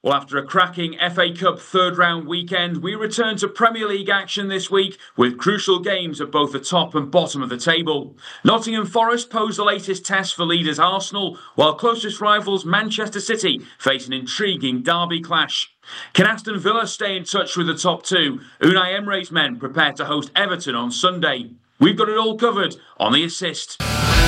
Well, after a cracking FA Cup third round weekend, we return to Premier League action this week with crucial games at both the top and bottom of the table. Nottingham Forest pose the latest test for leaders Arsenal, while closest rivals Manchester City face an intriguing derby clash. Can Aston Villa stay in touch with the top two? Unai Emery's men prepare to host Everton on Sunday. We've got it all covered on The Assist.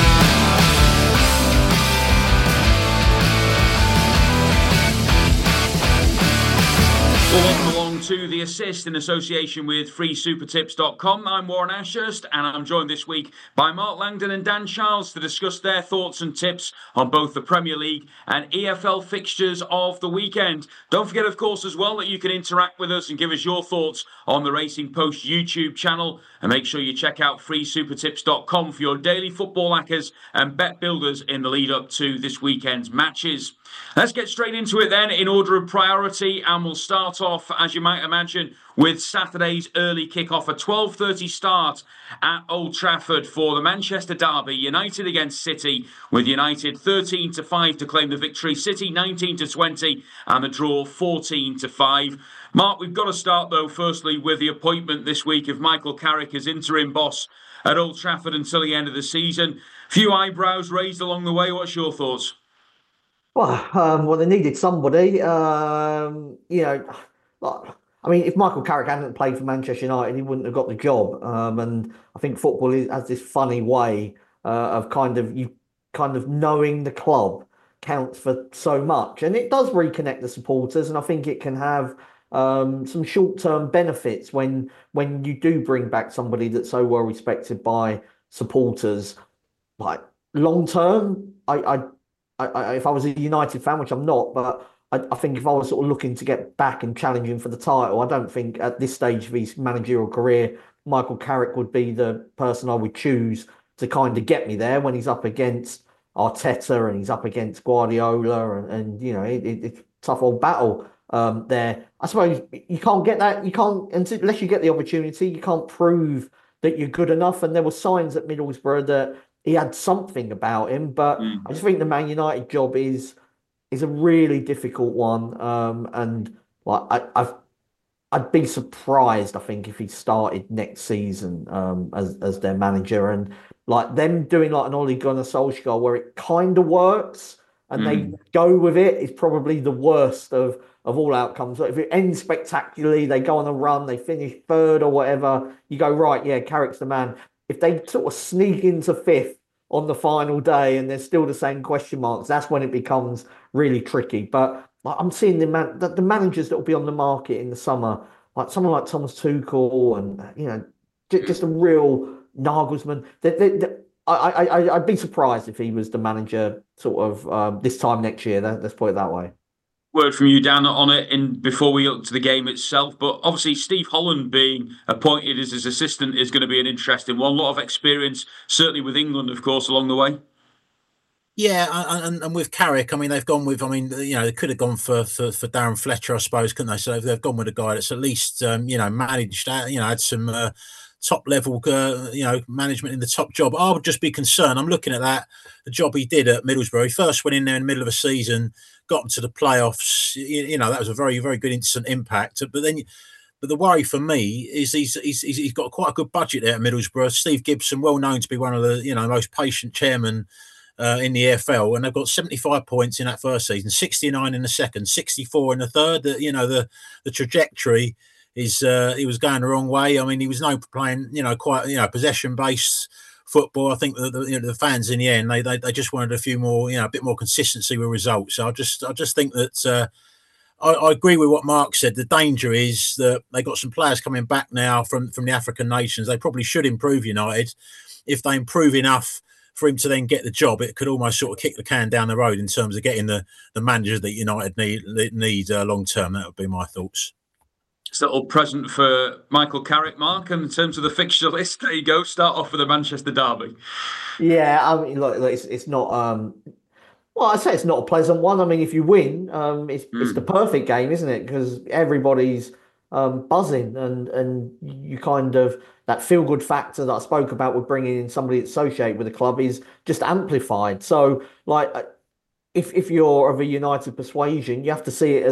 Well, welcome along to The Assist in association with FreeSuperTips.com. I'm Warren Ashurst and I'm joined this week by Mark Langdon and Dan Charles to discuss their thoughts and tips on both the Premier League and EFL fixtures of the weekend. Don't forget, of course, as well, that you can interact with us and give us your thoughts on the Racing Post YouTube channel. And make sure you check out FreeSuperTips.com for your daily football hackers and bet builders in the lead up to this weekend's matches. Let's get straight into it then in order of priority, and we'll start off, as you might imagine, with Saturday's early kick-off, a 12:30 start at Old Trafford for the Manchester derby, United against City, with United 13-5 to claim the victory, City 19-20 and the draw 14-5. Mark, we've got to start though firstly with the appointment this week of Michael Carrick as interim boss at Old Trafford until the end of the season. Few eyebrows raised along the way. What's your thoughts? Well, they needed somebody. I mean, if Michael Carrick hadn't played for Manchester United, he wouldn't have got the job. And I think football has this funny way of kind of knowing the club counts for so much, and it does reconnect the supporters. And I think it can have some short-term benefits when you do bring back somebody that's so well respected by supporters. Like long-term, if I was a United fan, which I'm not, but I think if I was sort of looking to get back and challenging for the title, I don't think at this stage of his managerial career, Michael Carrick would be the person I would choose to kind of get me there when he's up against Arteta and he's up against Guardiola and it's a tough old battle there. I suppose you can't get that. You can't, unless you get the opportunity, you can't prove that you're good enough. And there were signs at Middlesbrough that he had something about him, but I just think the Man United job is a really difficult one. And like I'd be surprised, I think, if he started next season as their manager. And like them doing like an Ole Gunnar Solskjaer where it kind of works and they go with it is probably the worst of all outcomes. If it ends spectacularly, they go on a run, they finish third or whatever, you go, right, yeah, Carrick's the man. If they sort of sneak into fifth on the final day and there's still the same question marks, that's when it becomes really tricky. But like, I'm seeing the managers that will be on the market in the summer, like someone like Thomas Tuchel and, just a real Nagelsmann. I'd be surprised if he was the manager sort of this time next year. Let's put it that way. Word from you, Dan, on it before we look to the game itself. But obviously, Steve Holland being appointed as his assistant is going to be an interesting one. A lot of experience, certainly with England, of course, along the way. Yeah, and with Carrick, I mean, they've gone with, they could have gone for Darren Fletcher, I suppose, couldn't they? So they've gone with a guy that's at least, managed, had some top level, management in the top job. I would just be concerned. I'm looking at the job he did at Middlesbrough. He first went in there in the middle of a season, got into the playoffs. That was a very, very good instant impact. But the worry for me is he's got quite a good budget there at Middlesbrough. Steve Gibson, well known to be one of the most patient chairmen in the EFL, and they've got 75 points in that first season, 69 in the second, 64 in the third. The trajectory is he was going the wrong way. I mean, he was known for playing quite possession based football. I think the fans in the end they just wanted a few more a bit more consistency with results. So I just think that I agree with what Mark said. The danger is that they got some players coming back now from the African nations. They probably should improve United. If they improve enough for him to then get the job, it could almost sort of kick the can down the road in terms of getting the manager that United need long term. That would be my thoughts. It's a little present for Michael Carrick, Mark, and in terms of the fixture list, there you go. Start off with the Manchester derby. Yeah, I mean, look, it's not. Well, I'd say it's not a pleasant one. I mean, if you win, it's the perfect game, isn't it? Because everybody's buzzing, and you kind of that feel good factor that I spoke about with bringing in somebody associated with the club is just amplified. So, like, if you're of a United persuasion, you have to see it as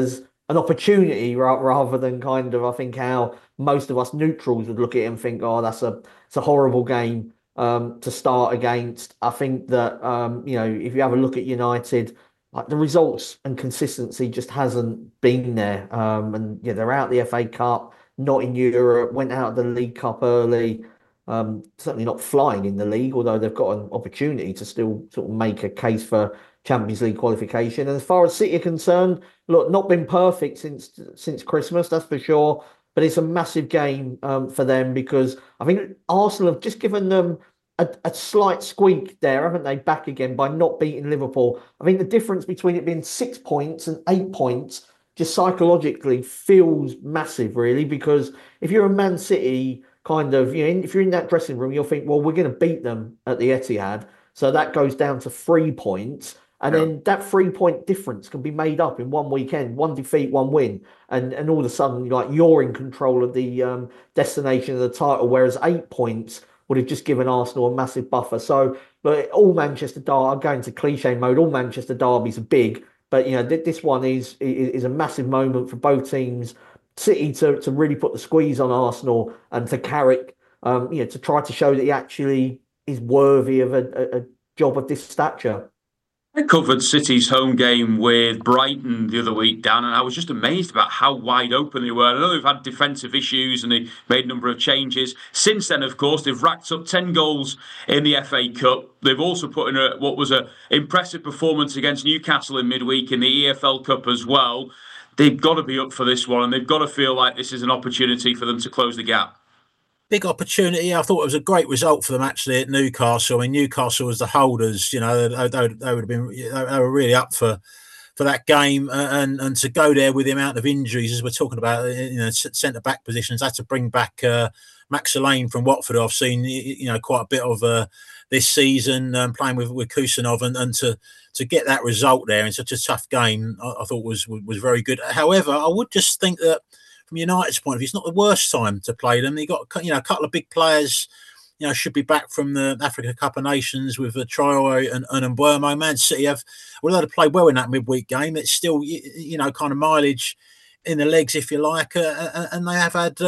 an opportunity rather than kind of, I think, how most of us neutrals would look at it and think, oh, it's a horrible game to start against. I think that if you have a look at United, like the results and consistency just hasn't been there. And yeah, they're out the FA Cup, not in Europe, went out of the League Cup early. Certainly not flying in the league, although they've got an opportunity to still sort of make a case for Champions League qualification. And as far as City are concerned, look, not been perfect since Christmas, that's for sure. But it's a massive game for them because I think Arsenal have just given them a slight squeak there, haven't they? Back again by not beating Liverpool. I think the difference between it being 6 points and 8 points just psychologically feels massive, really, because if you're a Man City kind of, if you're in that dressing room, you'll think, well, we're going to beat them at the Etihad. So that goes down to 3 points. And then that 3 point difference can be made up in one weekend, one defeat, one win. And all of a sudden, like you're in control of the destination of the title, whereas 8 points would have just given Arsenal a massive buffer. So, but all Manchester Derby, I'm going to cliche mode, all Manchester derbies are big. But, this one is a massive moment for both teams. City to really put the squeeze on Arsenal and for Carrick, to try to show that he actually is worthy of a job of this stature. I covered City's home game with Brighton the other week, Dan, and I was just amazed about how wide open they were. I know they've had defensive issues and they made a number of changes. Since then, of course, they've racked up 10 goals in the FA Cup. They've also put in what was an impressive performance against Newcastle in midweek in the EFL Cup as well. They've got to be up for this one, and they've got to feel like this is an opportunity for them to close the gap. Big opportunity. I thought it was a great result for them actually at Newcastle. I mean, Newcastle was the holders. They would have been. They were really up for that game, and to go there with the amount of injuries as we're talking about, centre back positions. Had to bring back Max Lane from Watford. I've seen quite a bit of this season playing with Kusanov, and to get that result there in such a tough game, I thought was very good. However, I would just think that, from United's point of view, it's not the worst time to play them. They got a couple of big players, should be back from the Africa Cup of Nations with Traore and Mbeumo. Man City although they played well in that midweek game, it's still kind of mileage in the legs, if you like, and they have had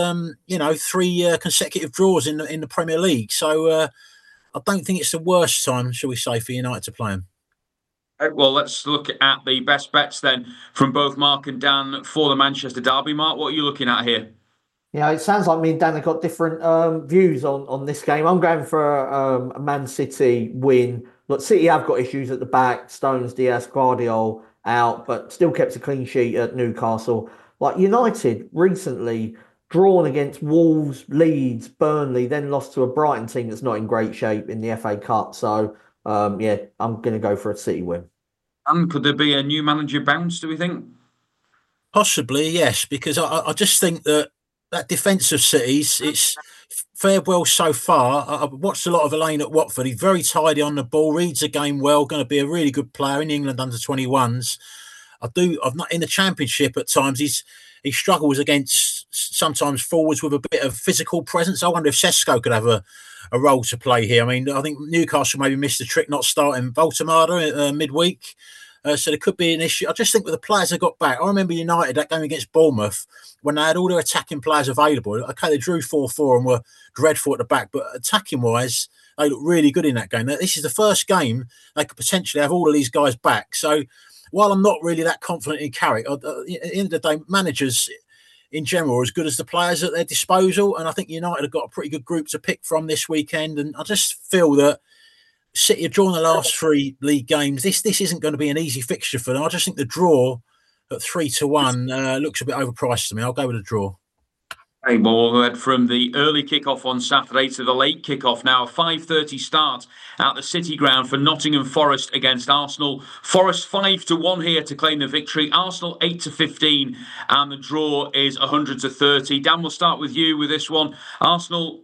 3 consecutive draws in the Premier League. So I don't think it's the worst time, shall we say, for United to play them. Well, let's look at the best bets then from both Mark and Dan for the Manchester derby. Mark, what are you looking at here? Yeah, it sounds like me and Dan have got different views on this game. I'm going for a Man City win. Look, City have got issues at the back. Stones, Diaz, Guardiola out, but still kept a clean sheet at Newcastle. Like United recently drawn against Wolves, Leeds, Burnley, then lost to a Brighton team that's not in great shape in the FA Cup. So, I'm going to go for a City win. And could there be a new manager bounce, do we think? Possibly, yes, because I just think that defence of City's, it's fared well so far. I've watched a lot of Elaine at Watford. He's very tidy on the ball, reads the game well, going to be a really good player in England under 21s. I've not in the Championship at times. He struggles against sometimes forwards with a bit of physical presence. I wonder if Sesko could have a role to play here. I mean, I think Newcastle maybe missed the trick not starting Voltemada midweek. So there could be an issue. I just think with the players they got back, I remember United, that game against Bournemouth, when they had all their attacking players available. Okay, they drew 4-4 and were dreadful at the back, but attacking-wise, they looked really good in that game. Now, this is the first game they could potentially have all of these guys back. So while I'm not really that confident in Carrick, at the end of the day, managers in general are as good as the players at their disposal. And I think United have got a pretty good group to pick from this weekend. And I just feel that City have drawn the last 3 league games. This isn't going to be an easy fixture for them. I just think the draw at 3-1 looks a bit overpriced to me. I'll go with a draw. Hey, well, we'll head from the early kick-off on Saturday to the late kick-off now. A 5:30 start at the City Ground for Nottingham Forest against Arsenal. Forest 5-1 here to claim the victory. Arsenal 8-15, and the draw is 100-30. Dan, we'll start with you with this one. Arsenal,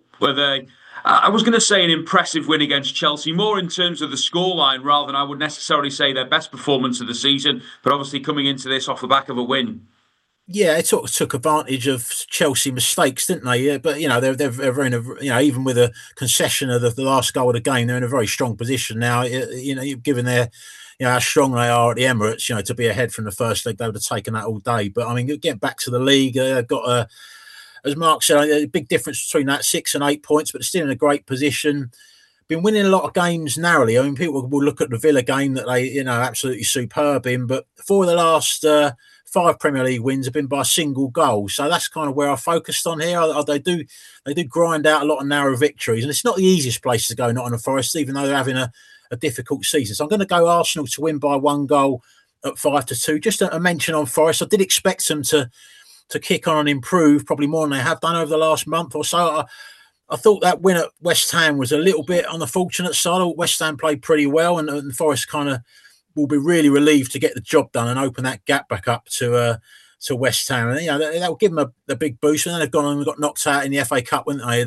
I was going to say an impressive win against Chelsea, more in terms of the scoreline rather than I would necessarily say their best performance of the season, but obviously coming into this off the back of a win. Yeah, it took advantage of Chelsea mistakes, didn't they? Yeah, but they're in a even with a concession of the last goal of the game, they're in a very strong position now. Given their how strong they are at the Emirates. To be ahead from the first leg, they would have taken that all day. But I mean, getting back to the league, they've got as Mark said, a big difference between that 6 and 8 points, but still in a great position. Been winning a lot of games narrowly. I mean, people will look at the Villa game that they, absolutely superb in, but 4 of the last 5 Premier League wins have been by a single goal. So that's kind of where I focused on here. They do grind out a lot of narrow victories, and it's not the easiest place to go, Nottingham Forest, even though they're having a difficult season. So I'm going to go Arsenal to win by 1 goal at 5-2. Just a mention on Forest. I did expect them to kick on and improve, probably more than they have done over the last month or so. I thought that win at West Ham was a little bit on the fortunate side. West Ham played pretty well, and Forest kind of will be really relieved to get the job done and open that gap back up to West Ham. And that will give them a big boost. And then they've gone and got knocked out in the FA Cup, wouldn't they?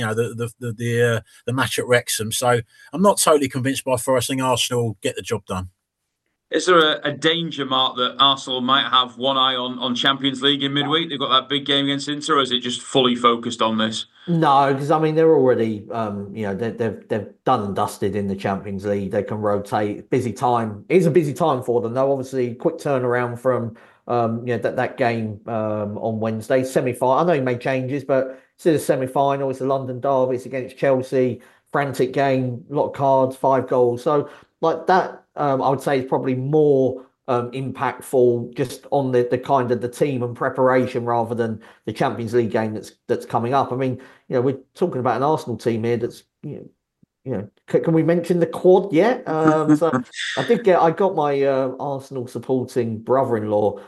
The match at Wrexham. So I'm not totally convinced by Forest. I think Arsenal will get the job done. Is there a danger, Mark, that Arsenal might have one eye on Champions League in midweek? They've got that big game against Inter, or is it just fully focused on this? No, because I mean they're already, they've done and dusted in the Champions League. They can rotate. Busy time. It is a busy time for them, though. Obviously, quick turnaround from that game on Wednesday, semi-final. I know he made changes, but it's a semi-final. It's a London derby. It's against Chelsea. Frantic game. A lot of cards. 5 goals. So like that. I would say is probably more impactful just on the kind of the team and preparation rather than the Champions League game that's coming up. I mean, we're talking about an Arsenal team here that's can we mention the quad yet? So I got my Arsenal supporting brother-in-law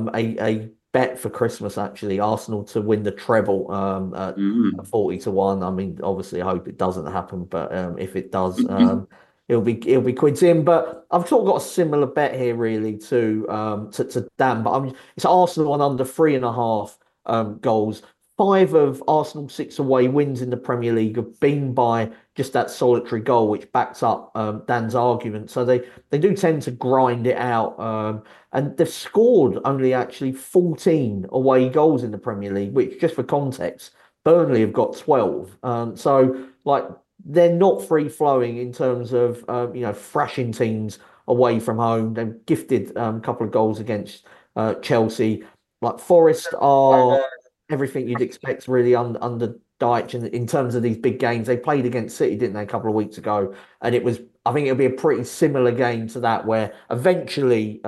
a bet for Christmas, actually, Arsenal to win the treble at 40-1. I mean, obviously I hope it doesn't happen, but if it does, He'll be quids in, but I've sort of got a similar bet here, really, to Dan. But it's Arsenal on under 3.5 goals. 5 of Arsenal's 6 away wins in the Premier League have been by just that solitary goal, which backs up Dan's argument. So they do tend to grind it out, and they've scored only actually 14 away goals in the Premier League, which, just for context, Burnley have got 12. So like, they're not free flowing in terms of thrashing teams away from home. They've gifted a couple of goals against Chelsea. Like, Forest are everything you'd expect really under Dyche in terms of these big games. They played against City, didn't they, a couple of weeks ago? And I think it'll be a pretty similar game to that, where eventually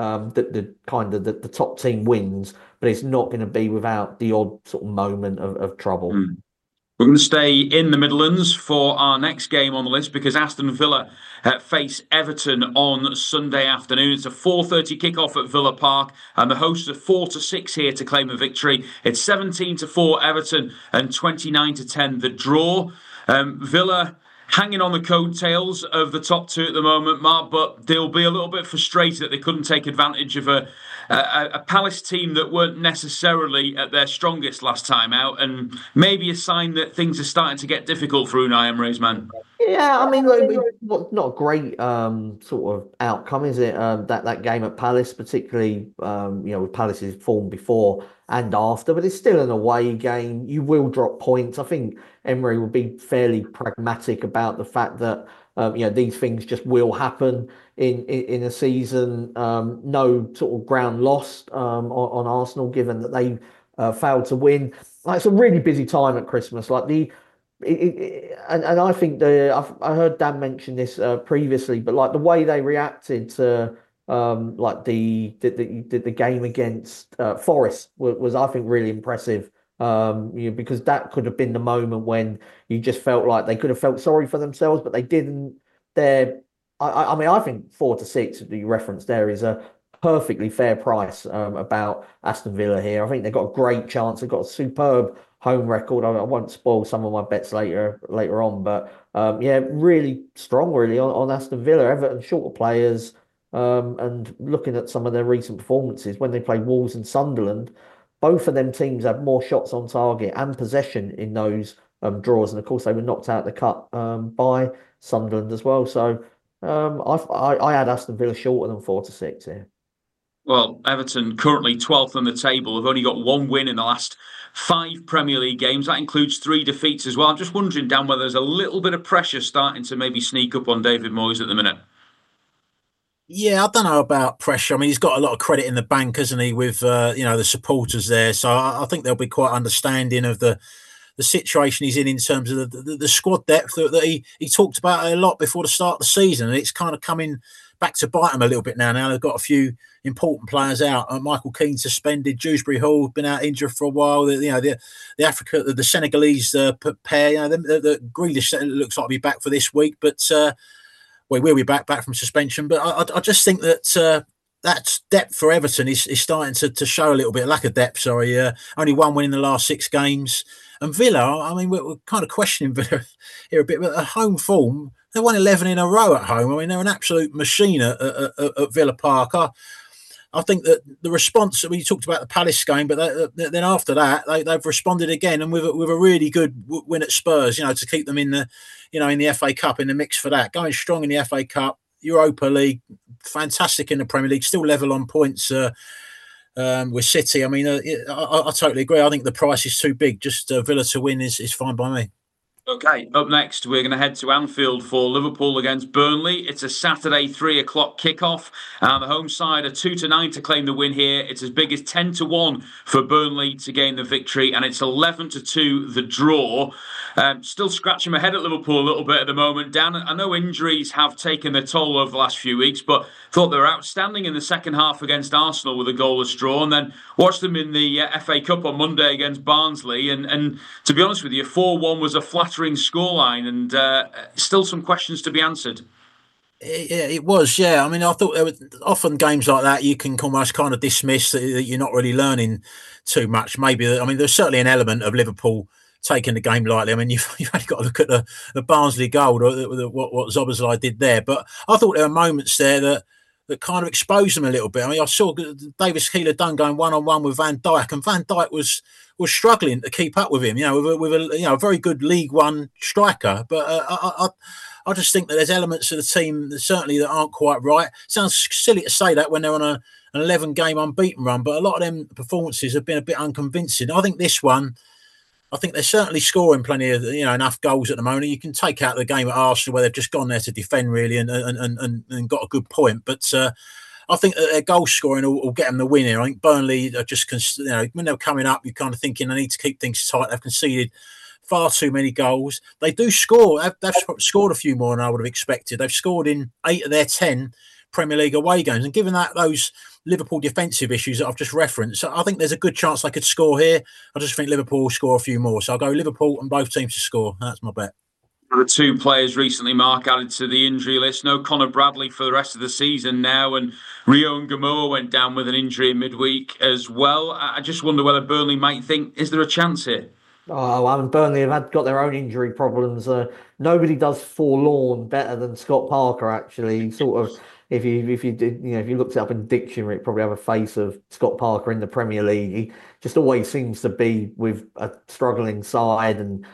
the top team wins, but it's not going to be without the odd sort of moment of trouble. We're going to stay in the Midlands for our next game on the list, because Aston Villa face Everton on Sunday afternoon. It's a 4:30 kickoff at Villa Park, and the hosts are 4-6 here to claim a victory. It's 17-4 Everton and 29-10 the draw. Villa hanging on the coattails of the top 2 at the moment, Mark, but they'll be a little bit frustrated that they couldn't take advantage of a Palace team that weren't necessarily at their strongest last time out, and maybe a sign that things are starting to get difficult for Unai Emery's man. Yeah, I mean, not a great sort of outcome, is it? That game at Palace, particularly with Palace's form before and after, but it's still an away game. You will drop points. I think Emery will be fairly pragmatic about the fact that these things just will happen in a season. No sort of ground lost on Arsenal, given that they failed to win. It's a really busy time at Christmas. Like and I think I heard Dan mention this previously, but like the way they reacted to like the game against Forest was I think really impressive. Because that could have been the moment when you just felt like they could have felt sorry for themselves, but they didn't. I mean, I think 4-6 that you referenced there is a perfectly fair price about Aston Villa here. I think they've got a great chance. They've got a superb home record. I won't spoil some of my bets later on, but really strong really on Aston Villa. Everton shorter players, and looking at some of their recent performances when they played Wolves and Sunderland, both of them teams had more shots on target and possession in those draws, and of course they were knocked out of the cup by Sunderland as well. So I had Aston Villa shorter than 4-6 here. Well, Everton currently 12th on the table. Have only got 1 win in the last 5 Premier League games. That includes 3 defeats as well. I'm just wondering, Dan, whether there's a little bit of pressure starting to maybe sneak up on David Moyes at the minute. Yeah, I don't know about pressure. I mean, he's got a lot of credit in the bank, hasn't he, with the supporters there. So I think they'll be quite understanding of the situation he's in terms of the squad depth that he talked about a lot before the start of the season, and it's kind of coming back to bite him a little bit now. Now they've got a few important players out. Michael Keane suspended, Dewsbury Hall been out injured for a while. The Senegalese pair, the Grealish looks like to be back for this week, but. We will be back from suspension. But I just think that that depth for Everton is starting to show a little bit of lack of depth. Sorry, only one win in the last 6 games. And Villa, I mean, we're kind of questioning Villa here a bit, but at home form, they won 11 in a row at home. I mean, they're an absolute machine at Villa Park. I think that the response that we talked about the Palace game, but then after that they've responded again, and with a really good win at Spurs, to keep them in the FA Cup in the mix for that, going strong in the FA Cup, Europa League, fantastic in the Premier League, still level on points with City. I mean, I totally agree. I think the price is too big. Just Villa to win is fine by me. Okay, up next, we're going to head to Anfield for Liverpool against Burnley. It's a Saturday 3:00 kickoff. The home side are 2-9 to claim the win here. It's as big as 10-1 for Burnley to gain the victory, and it's 11-2 the draw. Still scratching my head at Liverpool a little bit at the moment. Dan, I know injuries have taken their toll over the last few weeks, but thought they were outstanding in the second half against Arsenal with a goalless draw, and then watched them in the FA Cup on Monday against Barnsley. And to be honest with you, 4-1 was a flattering scoreline, and still some questions to be answered. It was, yeah. I mean, I thought there were often games like that you can almost kind of dismiss that you're not really learning too much. Maybe, I mean, there's certainly an element of Liverpool taking the game lightly. I mean, you've only got to look at the Barnsley goal, or what Szoboszlai did there. But I thought there were moments there that kind of exposed them a little bit. I mean, I saw Davis Keeler-Dunn going one-on-one with Van Dijk, and Van Dijk was struggling to keep up with him. With a very good League One striker. But I just think that there's elements of the team certainly that aren't quite right. Sounds silly to say that when they're on an 11-game unbeaten run, but a lot of them performances have been a bit unconvincing. I think this one, I think they're certainly scoring plenty of enough goals at the moment. You can take out the game at Arsenal where they've just gone there to defend really and got a good point. But I think that their goal scoring will get them the win here. I think Burnley are just when they're coming up, you're kind of thinking they need to keep things tight. They've conceded far too many goals. They do score. They've scored a few more than I would have expected. They've scored in 8 of their 10 Premier League away games, and given that those Liverpool defensive issues that I've just referenced, I think there's a good chance they could score here. I just think Liverpool will score a few more, so I'll go Liverpool and both teams to score. That's my bet. The 2 players recently, Mark, added to the injury list. No Conor Bradley for the rest of the season now, and Rio Ngamoa went down with an injury in midweek as well. I just wonder whether Burnley might think, is there a chance here? Oh, I mean, Burnley have got their own injury problems. Nobody does forlorn better than Scott Parker. Actually, sort of, if you did, if you looked it up in the dictionary, it probably have a face of Scott Parker in the Premier League. He just always seems to be with a struggling side, and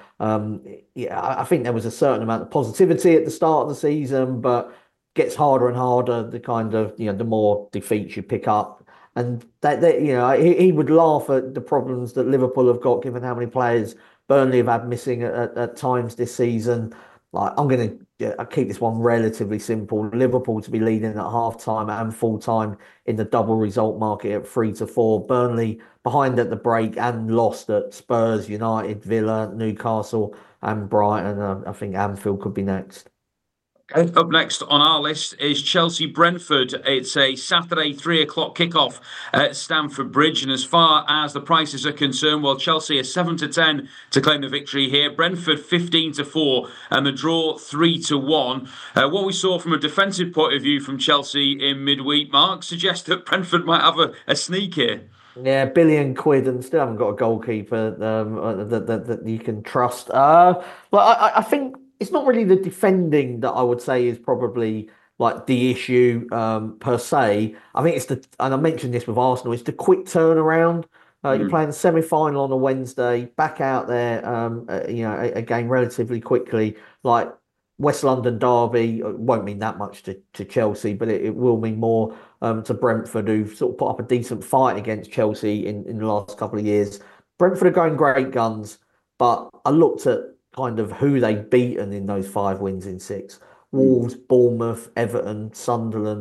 I think there was a certain amount of positivity at the start of the season, but gets harder and harder the kind of the more defeats you pick up. And he would laugh at the problems that Liverpool have got, given how many players Burnley have had missing at times this season. Like, I'm going to keep this one relatively simple. Liverpool to be leading at half time and full time in the double result market at 3-4. Burnley behind at the break and lost at Spurs, United, Villa, Newcastle, and Brighton. I think Anfield could be next. Okay. Up next on our list is Chelsea-Brentford. It's a Saturday 3:00 kickoff at Stamford Bridge. And as far as the prices are concerned, well, Chelsea are 7-10 to claim the victory here. Brentford 15-4 and the draw 3-1. What we saw from a defensive point of view from Chelsea in midweek, Mark, suggests that Brentford might have a sneak here. Yeah, £1 billion and still haven't got a goalkeeper that you can trust. But I think it's not really the defending that I would say is probably like the issue per se. I think and I mentioned this with Arsenal, it's the quick turnaround. You're playing the semi-final on a Wednesday, back out there, again relatively quickly. Like West London derby won't mean that much to Chelsea, but it will mean more to Brentford, who've sort of put up a decent fight against Chelsea in the last couple of years. Brentford are going great guns, but I looked at kind of who they've beaten in those 5 wins in 6. Wolves, Bournemouth, Everton, Sunderland,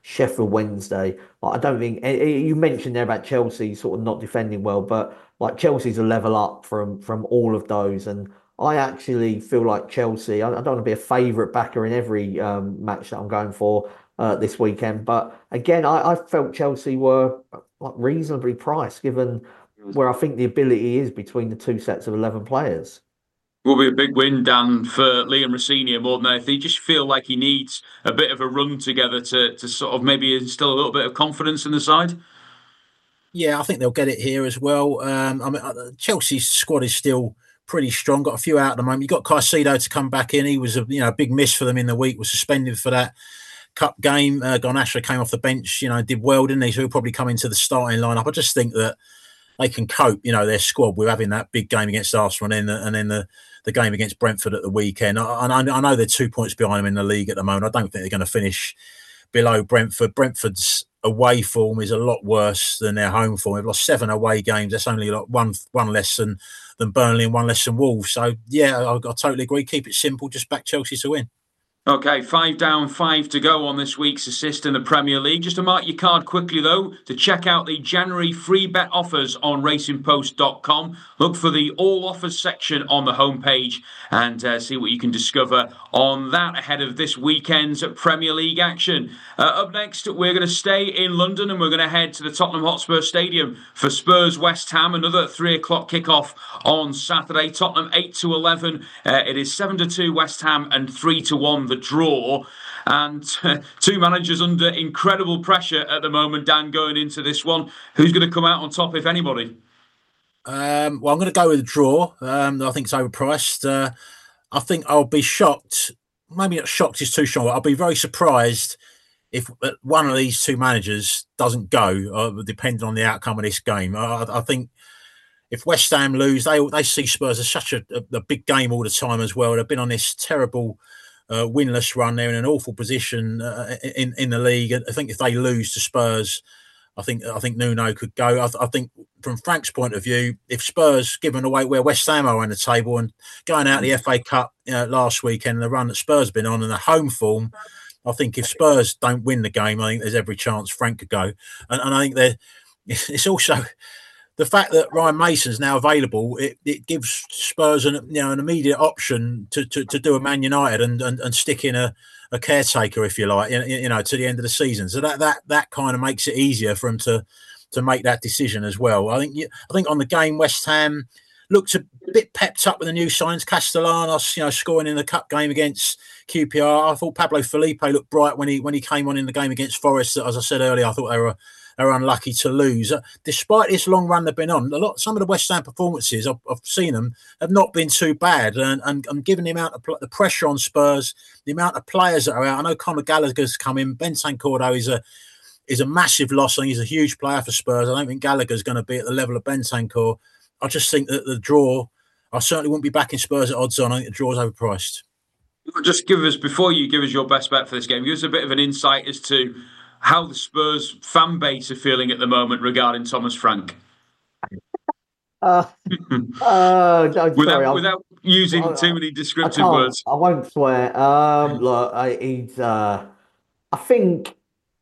Sheffield Wednesday. Like, I don't think you mentioned there about Chelsea sort of not defending well, but like Chelsea's a level up from all of those. And I actually feel like Chelsea. I don't want to be a favourite backer in every match that I'm going for this weekend, but again, I felt Chelsea were like reasonably priced given where I think the ability is between the two sets of 11 players. Will be a big win, Dan, for Liam Rosenior more than anything. You just feel like he needs a bit of a run together to sort of maybe instill a little bit of confidence in the side. Yeah, I think they'll get it here as well. I mean, Chelsea's squad is still pretty strong. Got a few out at the moment. You got Caicedo to come back in. He was a big miss for them in the week. Was suspended for that cup game. Garnacho came off the bench. Did well, didn't he? So he'll probably come into the starting lineup. I just think that they can cope. Their squad with having that big game against Arsenal and then the game against Brentford at the weekend. I know they're 2 points behind them in the league at the moment. I don't think they're going to finish below Brentford. Brentford's away form is a lot worse than their home form. They've lost 7 away games. That's only like one less than Burnley and one less than Wolves. So, yeah, I totally agree. Keep it simple. Just back Chelsea to win. Okay, 5 down, 5 to go on this week's assist in the Premier League. Just to mark your card quickly, though, to check out the January free bet offers on racingpost.com. Look for the all offers section on the homepage and see what you can discover on that ahead of this weekend's Premier League action. Up next, we're going to stay in London and we're going to head to the Tottenham Hotspur Stadium for Spurs West Ham. Another 3 o'clock kickoff on Saturday. Tottenham 8-11. It is 7-2 West Ham and 3-1 the draw, and two managers under incredible pressure at the moment, Dan, going into this one. Who's going to come out on top, if anybody? I'm going to go with a draw. I think it's overpriced. I think I'll be shocked. Maybe not shocked is too strong. I'll be very surprised if one of these two managers doesn't go, depending on the outcome of this game. I think if West Ham lose, they see Spurs as such a big game all the time as well. They've been on this terrible winless run. They're in an awful position in the league. I think if they lose to Spurs, I think Nuno could go. I think from Frank's point of view, if Spurs, given away where West Ham are on the table and going out the FA Cup last weekend, the run that Spurs have been on and the home form, I think if Spurs don't win the game, I think there's every chance Frank could go. And I think it's also the fact that Ryan Mason's now available, it gives Spurs an immediate option to do a Man United and stick in a caretaker, if you like, to the end of the season. So that kind of makes it easier for him to make that decision as well. I think on the game, West Ham looked a bit pepped up with the new signings. Castellanos, scoring in the cup game against QPR. I thought Pablo Felipe looked bright when he came on in the game against Forest. As I said earlier, I thought they were unlucky to lose. Despite this long run they've been on, some of the West Ham performances I've seen them have not been too bad. And given the amount of the pressure on Spurs, the amount of players that are out, I know Conor Gallagher's come in. Bentancur is a massive loss. I think he's a huge player for Spurs. I don't think Gallagher's going to be at the level of Bentancur. I just think that the draw, I certainly wouldn't be backing Spurs at odds on. I think the draw's overpriced. Just before you give us your best bet for this game, give us a bit of an insight as to how the Spurs fan base are feeling at the moment regarding Thomas Frank. Without using too many descriptive words. I won't swear. Look, I think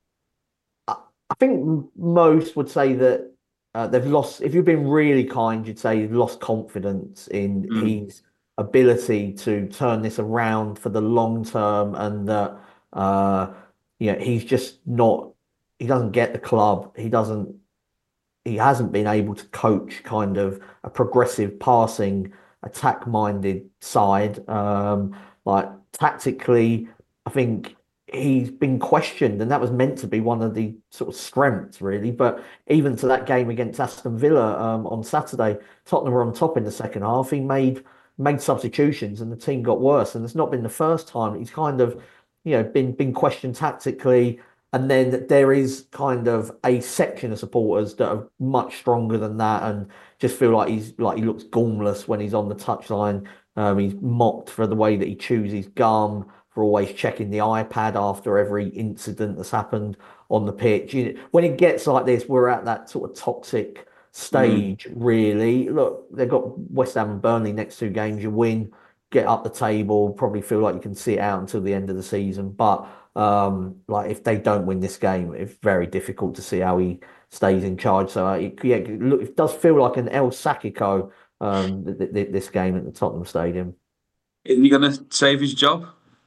most would say that they've lost. If you've been really kind, you'd say you've lost confidence in his ability to turn this around for the long term, and that he's just not. He doesn't get the club. He hasn't been able to coach kind of a progressive passing, attack-minded side. Like tactically, I think he's been questioned, and that was meant to be one of the sort of strengths, really. But even to that game against Aston Villa on Saturday, Tottenham were on top in the second half. He made substitutions, and the team got worse. And it's not been the first time he's kind of, been questioned tactically. And then there is kind of a section of supporters that are much stronger than that, and just feel like he looks gormless when he's on the touchline. He's mocked for the way that he chews his gum, for always checking the iPad after every incident that's happened on the pitch. When it gets like this, we're at that sort of toxic stage, really. Look, they've got West Ham and Burnley next 2 games. You win, get up the table, probably feel like you can see it out until the end of the season. But like if they don't win this game, it's very difficult to see how he stays in charge. So it does feel like an El Sacico this game at the Tottenham Stadium. Isn't he going to save his job?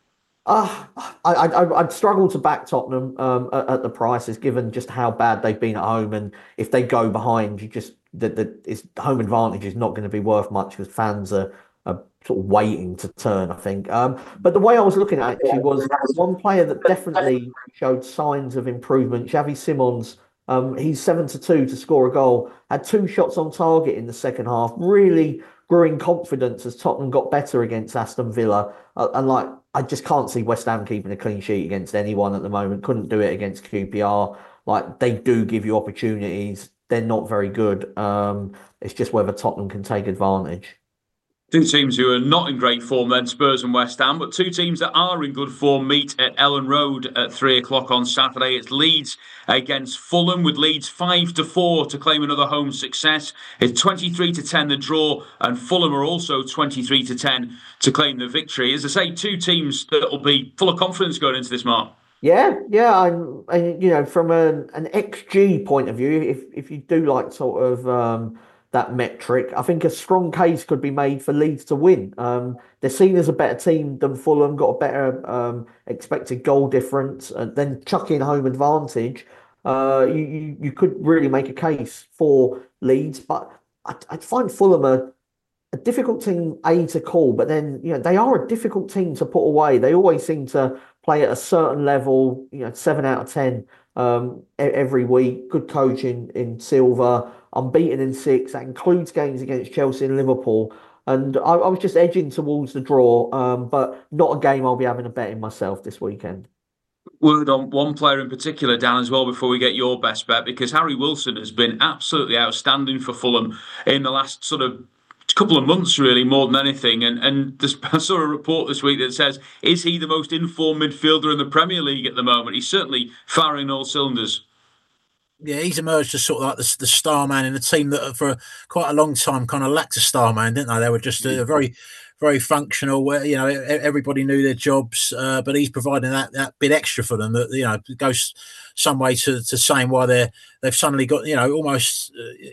I'd struggle to back Tottenham at the prices, given just how bad they've been at home, and if they go behind, you just its home advantage is not going to be worth much because fans are sort of waiting to turn, I think. But the way I was looking at it actually was one player that definitely showed signs of improvement, Xavi Simons. He's 7-2 to score a goal, had 2 shots on target in the second half, really grew in confidence as Tottenham got better against Aston Villa. And like, I just can't see West Ham keeping a clean sheet against anyone at the moment. Couldn't do it against QPR. Like, they do give you opportunities. They're not very good. It's just whether Tottenham can take advantage. Two teams who are not in great form then, Spurs and West Ham, but two teams that are in good form meet at Ellen Road at 3 o'clock on Saturday. It's Leeds against Fulham, with Leeds 5-4 to claim another home success. It's 23-10 the draw, and Fulham are also 23-10 to claim the victory. As I say, two teams that will be full of confidence going into this, Mark. Yeah. And you know, from an XG point of view, if you do like sort of that metric, I think a strong case could be made for Leeds to win. They're seen as a better team than Fulham, got a better expected goal difference, and then chuck in home advantage. You could really make a case for Leeds, but I'd find Fulham a difficult team to call, but then they are a difficult team to put away. They always seem to play at a certain level, 7 out of 10 every week. Good coaching in Silva, unbeaten in 6. That includes games against Chelsea and Liverpool. And I was just edging towards the draw, but not a game I'll be having a bet in myself this weekend. Word on one player in particular, Dan, as well, before we get your best bet, because Harry Wilson has been absolutely outstanding for Fulham in the last sort of couple of months, really, more than anything. And I saw a report this week that says, is he the most informed midfielder in the Premier League at the moment? He's certainly firing all cylinders. Yeah, he's emerged as sort of like the star man in a team that for quite a long time kind of lacked a star man, didn't they? They were just a very, very functional, where everybody knew their jobs, but he's providing that bit extra for them that goes some way to saying why they've suddenly got almost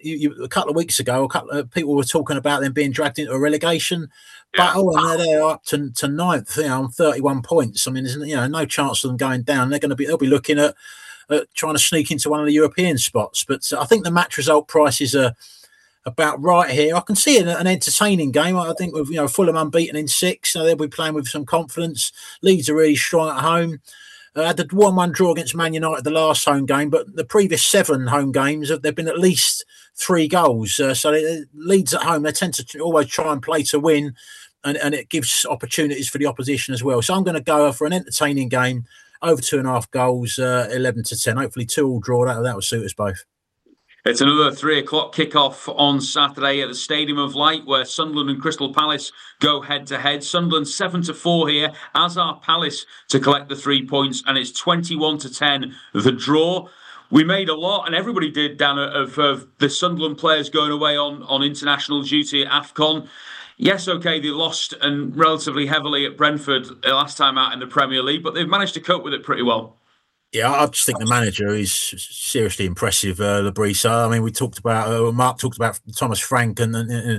a couple of weeks ago, a couple of people were talking about them being dragged into a relegation battle, and they're up to ninth, on 31 points. I mean, there's no chance of them going down. They'll be looking at trying to sneak into one of the European spots. But I think the match result prices are about right here. I can see an entertaining game. I think with Fulham unbeaten in 6, so they'll be playing with some confidence. Leeds are really strong at home. Had the 1-1 draw against Man United the last home game, but the previous 7 home games there've been at least 3 goals. So Leeds at home, they tend to always try and play to win, and it gives opportunities for the opposition as well. So I'm going to go for an entertaining game. Over 2.5 goals, 11-10. Hopefully 2 all draw. That will suit us both. It's another 3 o'clock kickoff on Saturday at the Stadium of Light, where Sunderland and Crystal Palace go head to head. Sunderland 7-4 here, as are Palace to collect the 3 points, and it's 21-10 the draw. We made a lot, and everybody did, Dan, of the Sunderland players going away on international duty at AFCON. Yes, okay, they lost and relatively heavily at Brentford last time out in the Premier League, but they've managed to cope with it pretty well. Yeah, I just think the manager is seriously impressive, Lebris. I mean, Mark talked about Thomas Frank and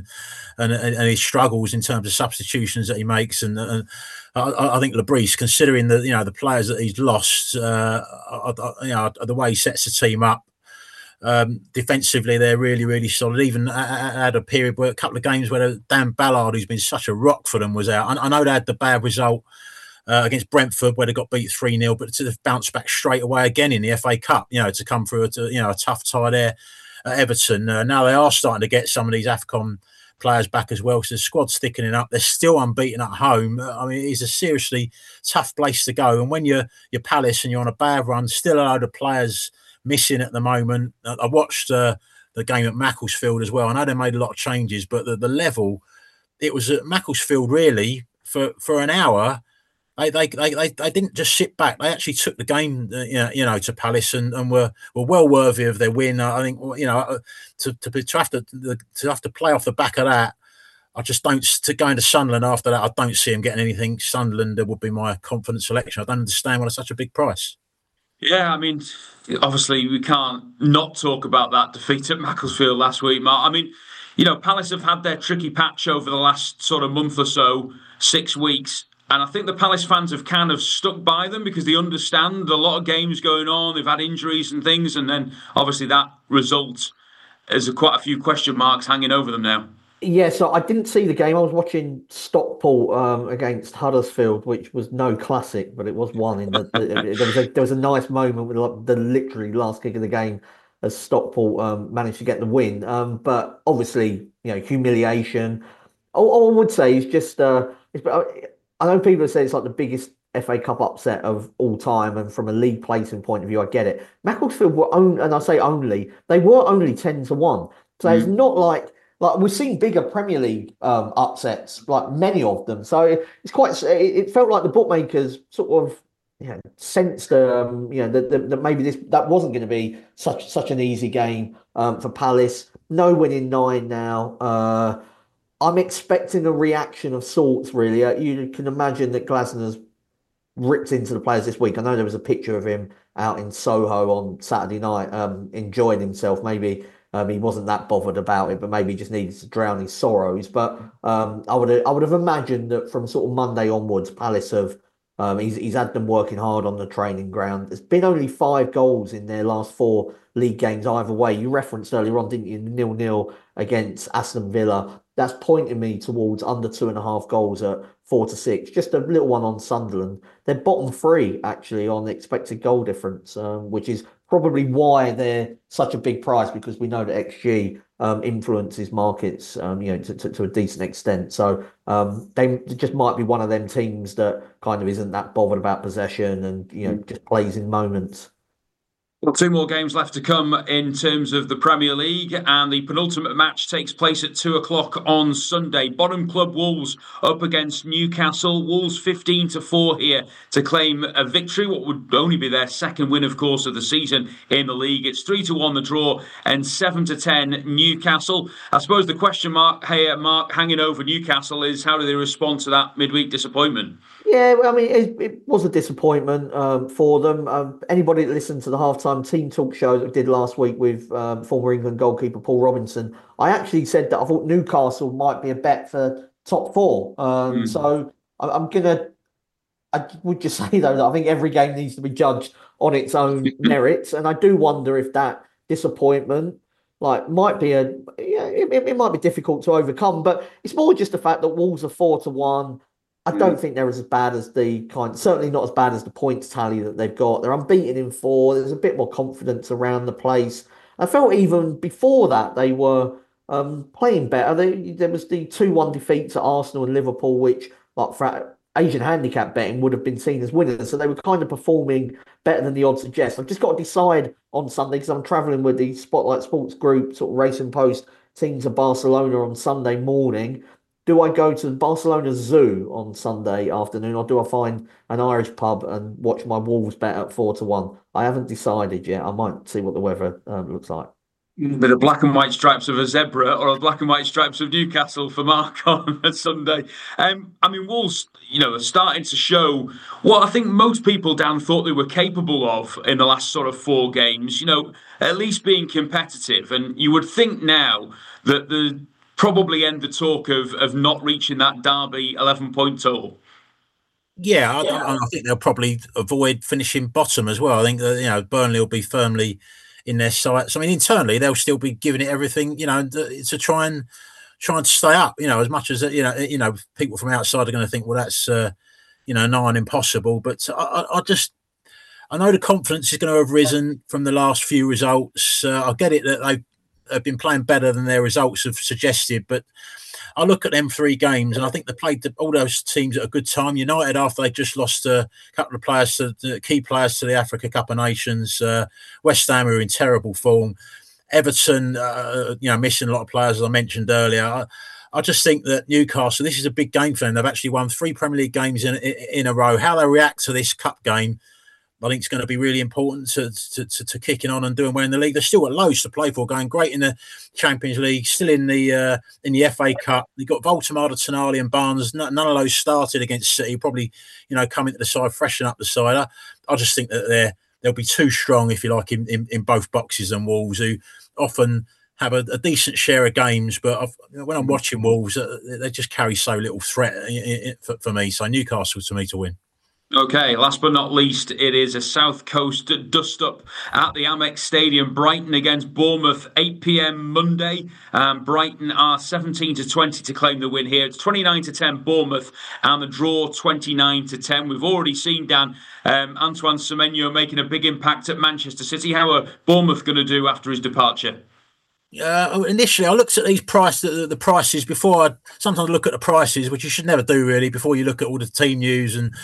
his struggles in terms of substitutions that he makes, and I think Lebris, considering the players that he's lost, the way he sets the team up. Defensively, they're really, really solid. Even had a period where a couple of games where Dan Ballard, who's been such a rock for them, was out. I know they had the bad result against Brentford where they got beat 3-0, but to bounce back straight away again in the FA Cup, to come through a tough tie there at Everton. Now they are starting to get some of these AFCON players back as well, so the squad's thickening up. They're still unbeaten at home. I mean, it's a seriously tough place to go. And when you're Palace and you're on a bad run, still a load of players missing at the moment. I watched the game at Macclesfield as well. I know they made a lot of changes, but the level, it was at Macclesfield really for an hour. They didn't just sit back. They actually took the game, to Palace and were well worthy of their win. I think to have to play off the back of that. I just don't, to go into Sunderland after that, I don't see him getting anything. Sunderland would be my confident selection. I don't understand why it's such a big price. Yeah, I mean, obviously we can't not talk about that defeat at Macclesfield last week, Mark. I mean, Palace have had their tricky patch over the last sort of month or so, 6 weeks. And I think the Palace fans have kind of stuck by them because they understand a lot of games going on. They've had injuries and things. And then obviously that result has quite a few question marks hanging over them now. Yeah, so I didn't see the game. I was watching Stockport against Huddersfield, which was no classic, but it was one. There was a nice moment with like the literally last kick of the game as Stockport managed to get the win. But obviously, humiliation. All I would say is just I know people have said it's like the biggest FA Cup upset of all time, and from a league placing point of view, I get it. Macclesfield were and I say only, they were only 10-1. So it's not like we've seen bigger Premier League upsets, like many of them. So it's quite. It felt like the bookmakers sort of sensed that maybe that wasn't going to be such an easy game for Palace. No winning 9 now. I'm expecting a reaction of sorts. Really, you can imagine that Glasner's ripped into the players this week. I know there was a picture of him out in Soho on Saturday night, enjoying himself. Maybe. He wasn't that bothered about it, but maybe he just needed to drown his sorrows. But I would have imagined that from sort of Monday onwards, Palace have he's had them working hard on the training ground. There's been only 5 goals in their last 4 league games either way. You referenced earlier on, didn't you? 0-0 against Aston Villa. That's pointing me towards under 2.5 goals at 4-6. Just a little one on Sunderland. They're bottom 3 actually on the expected goal difference, which is probably why they're such a big price, because we know that XG influences markets, to a decent extent. So they just might be one of them teams that kind of isn't that bothered about possession and just plays in moments. Well, 2 more games left to come in terms of the Premier League, and the penultimate match takes place at 2 o'clock on Sunday. Bottom club Wolves up against Newcastle. Wolves 15-4 here to claim a victory, what would only be their second win, of course, of the season in the league. It's 3-1 the draw and 7-10 Newcastle. I suppose the question mark hanging over Newcastle is how do they respond to that midweek disappointment? Yeah, I mean, it was a disappointment for them. Anybody that listened to the halftime team talk show that we did last week with former England goalkeeper Paul Robinson, I actually said that I thought Newcastle might be a bet for top 4. So I would just say, though, that I think every game needs to be judged on its own merits. And I do wonder if that disappointment might be it might be difficult to overcome. But it's more just the fact that Wolves are 4-1. I don't think they're as bad as certainly not as bad as the points tally that they've got. They're unbeaten in 4. There's a bit more confidence around the place. I felt even before that they were playing better. There was the 2-1 defeats at Arsenal and Liverpool, which, for Asian handicap betting, would have been seen as winners. So they were kind of performing better than the odds suggest. I've just got to decide on Sunday because I'm travelling with the Spotlight Sports Group sort of Racing Post team to Barcelona on Sunday morning. Do I go to Barcelona Zoo on Sunday afternoon, or do I find an Irish pub and watch my Wolves bet at 4-1? I haven't decided yet. I might see what the weather looks like. Bit of black and white stripes of a zebra or a black and white stripes of Newcastle for Mark on a Sunday. I mean, Wolves, are starting to show what I think most people, Dan, thought they were capable of in the last sort of 4 games, at least being competitive. And you would think now that the probably end the talk of not reaching that Derby 11-point total. Yeah, I think they'll probably avoid finishing bottom as well. I think that Burnley will be firmly in their sights. I mean, internally they'll still be giving it everything, to try and stay up. As much as people from outside are going to think, well, that's nigh on impossible. But I know the confidence is going to have risen from the last few results. I get it that they've been playing better than their results have suggested, but I look at them 3 games and I think they played all those teams at a good time. United, after they just lost a couple of players, key players to the Africa Cup of Nations. West Ham were in terrible form. Everton, missing a lot of players, as I mentioned earlier. I just think that Newcastle, this is a big game for them. They've actually won 3 Premier League games in a row. How they react to this cup game I think it's going to be really important to kicking on and doing well in the league. They've still got loads to play for, going great in the Champions League, still in the FA Cup. They've got Voldemort, Tonali and Barnes. None of those started against City. Probably, come into the side, freshen up the side. I just think that they'll be too strong, if you like, in both boxes and Wolves, who often have a decent share of games. But when I'm watching Wolves, they just carry so little threat for me. So Newcastle to me to win. Okay, last but not least, it is a South Coast dust-up at the Amex Stadium. Brighton against Bournemouth, 8 p.m. Monday. Brighton are 17-20 to claim the win here. It's 29-10 Bournemouth, and the draw 29-10. We've already seen, Dan, Antoine Semenyo making a big impact at Manchester City. How are Bournemouth going to do after his departure? Initially, I looked at these the prices before. I sometimes look at the prices, which you should never do really, before you look at all the team news and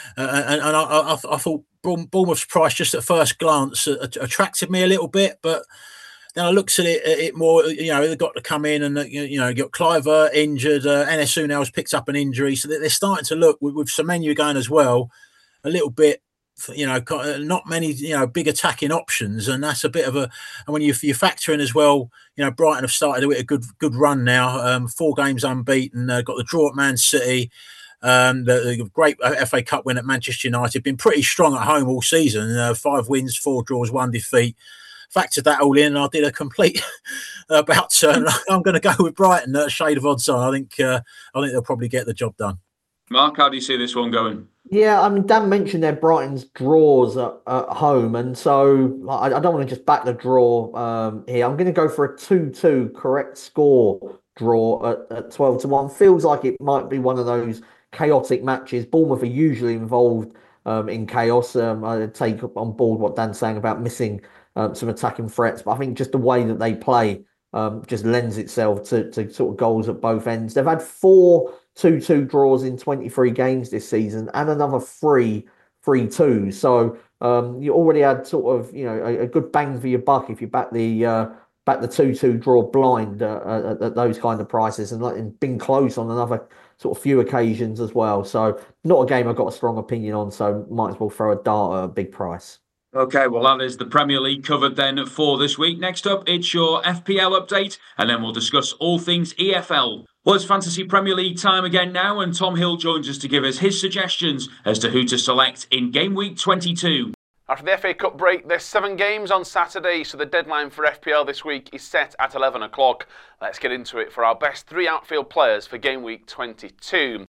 I thought Bournemouth's price just at first glance attracted me a little bit, but then I looked at it more. They've got to come in and got Kluivert injured. Enes Unal's picked up an injury, so they're starting to look with Semenyo going as well a little bit. Not many big attacking options, and that's a bit of a. And when you factor in as well, Brighton have started with a good run now. 4 games unbeaten. Got the draw at Man City. The great FA Cup win at Manchester United, been pretty strong at home all season. 5 wins, 4 draws, 1 defeat. Factored that all in, and I did a complete about turn. I'm going to go with Brighton at a shade of odds on. I think they'll probably get the job done. Mark, how do you see this one going? Yeah, I mean, Dan mentioned there Brighton's draws at home, and so I don't want to just back the draw here. I'm going to go for a 2-2 correct score draw at 12-1. Feels like it might be one of those chaotic matches. Bournemouth are usually involved in chaos. I take on board what Dan's saying about missing some attacking threats, but I think just the way that they play just lends itself to sort of goals at both ends. They've had 4 2-2 draws in 23 games this season, and another 3 3-2. So you already had sort of a good bang for your buck if you back the 2-2 draw blind at those kind of prices, and been close on another sort of few occasions as well. So not a game I've got a strong opinion on, so might as well throw a dart at a big price. Okay, well, that is the Premier League covered then for this week. Next up, it's your FPL update, and then we'll discuss all things EFL. Well, it's Fantasy Premier League time again now, and Tom Hill joins us to give us his suggestions as to who to select in Game Week 22. After the FA Cup break, there's 7 games on Saturday, so the deadline for FPL this week is set at 11 o'clock. Let's get into it for our best 3 outfield players for Game Week 22.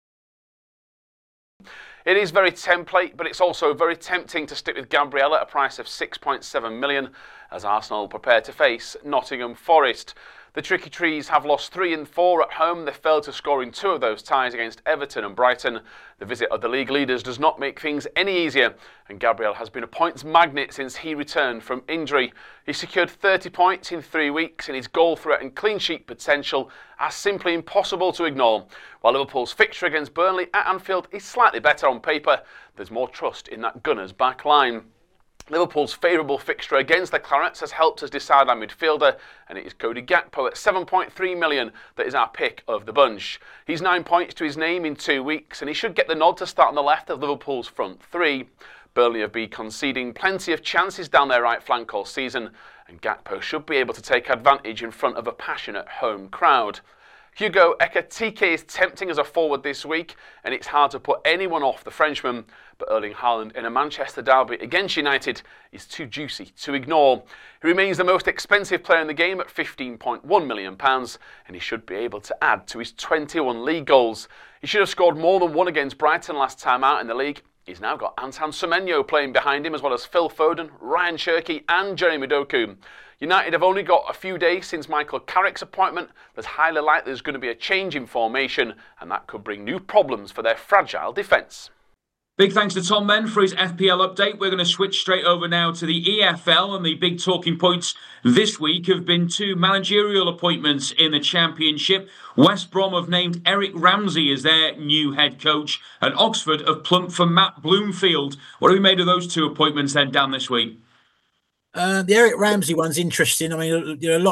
It is very template, but it's also very tempting to stick with Gabriel at a price of 6.7 million as Arsenal prepare to face Nottingham Forest. The Tricky Trees have lost 3 and 4 at home. They failed to score in 2 of those ties against Everton and Brighton. The visit of the league leaders does not make things any easier, and Gabriel has been a points magnet since he returned from injury. He secured 30 points in 3 weeks, and his goal threat and clean sheet potential are simply impossible to ignore. While Liverpool's fixture against Burnley at Anfield is slightly better on paper, there's more trust in that Gunners back line. Liverpool's favourable fixture against the Clarets has helped us decide our midfielder, and it is Cody Gakpo at 7.3 million that is our pick of the bunch. He's 9 points to his name in 2 weeks, and he should get the nod to start on the left of Liverpool's front 3. Burnley have been conceding plenty of chances down their right flank all season, and Gakpo should be able to take advantage in front of a passionate home crowd. Hugo Ekitike is tempting as a forward this week, and it's hard to put anyone off the Frenchman, but Erling Haaland in a Manchester derby against United is too juicy to ignore. He remains the most expensive player in the game at £15.1 million, and he should be able to add to his 21 league goals. He should have scored more than 1 against Brighton last time out in the league. He's now got Antoine Semenyo playing behind him, as well as Phil Foden, Ryan Cherki and Jeremy Doku. United have only got a few days since Michael Carrick's appointment. There's highly likely there's going to be a change in formation, and that could bring new problems for their fragile defence. Big thanks to Tom then for his FPL update. We're going to switch straight over now to the EFL, and the big talking points this week have been 2 managerial appointments in the Championship. West Brom have named Eric Ramsey as their new head coach, and Oxford have plumped for Matt Bloomfield. What have we made of those 2 appointments then, Dan, this week? The Eric Ramsey one's interesting. I mean, a lot